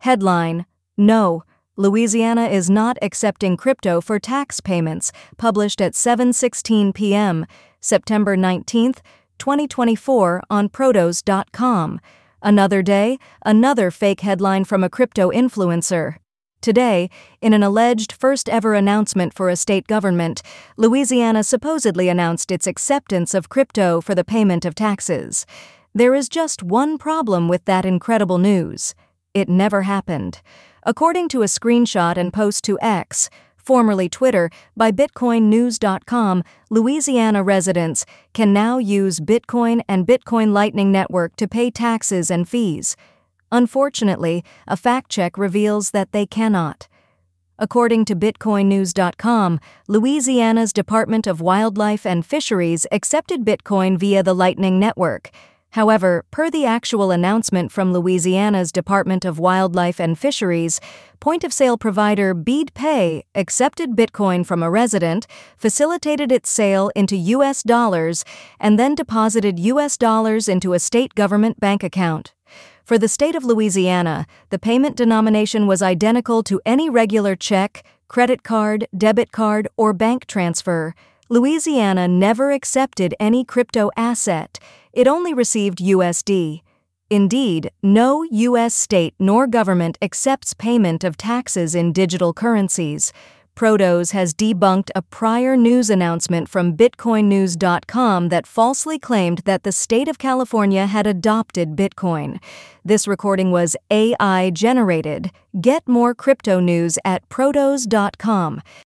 Headline: No, Louisiana is not accepting crypto for tax payments, published at 7:16 p.m., September 19, 2024 on Protos.com. Another day, another fake headline from a crypto influencer. Today, in an alleged first-ever announcement for a state government, Louisiana supposedly announced its acceptance of crypto for the payment of taxes. There is just one problem with that incredible news. It never happened. According to a screenshot and post to X, formerly Twitter, by BitcoinNews.com, Louisiana residents can now use Bitcoin and Bitcoin Lightning Network to pay taxes and fees. Unfortunately, a fact check reveals that they cannot. According to BitcoinNews.com, Louisiana's Department of Wildlife and Fisheries accepted Bitcoin via the Lightning Network. However, per the actual announcement from Louisiana's Department of Wildlife and Fisheries, point-of-sale provider BeadPay accepted Bitcoin from a resident, facilitated its sale into U.S. dollars, and then deposited U.S. dollars into a state government bank account. For the state of Louisiana, the payment denomination was identical to any regular check, credit card, debit card, or bank transfer. Louisiana never accepted any crypto asset. It only received USD. Indeed, no U.S. state nor government accepts payment of taxes in digital currencies. Protos has debunked a prior news announcement from BitcoinNews.com that falsely claimed that the state of California had adopted Bitcoin. This recording was AI generated. Get more crypto news at Protos.com.